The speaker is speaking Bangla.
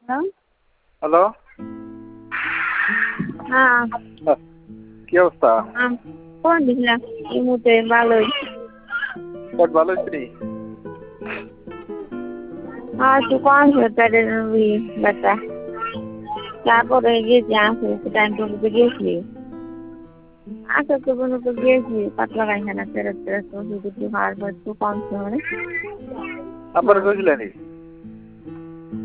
হ্যাঁ হ্যালো। হ্যাঁ কি অবস্থা? ফোন দিছিলাম এই মুহূর্তে ভালোই। পেট ভালো হয়েছে নি? একটু কম পেটের ব্যথা। তারপরে গেছি আসে টাইম টুকুতে গেছি আসে তো কোনো তো গেছি পাতলা পায়খানা ফেরত ফেরত ওষুধ একটু খাওয়ার পর একটু কমছে মানে। আবার কইছিলেন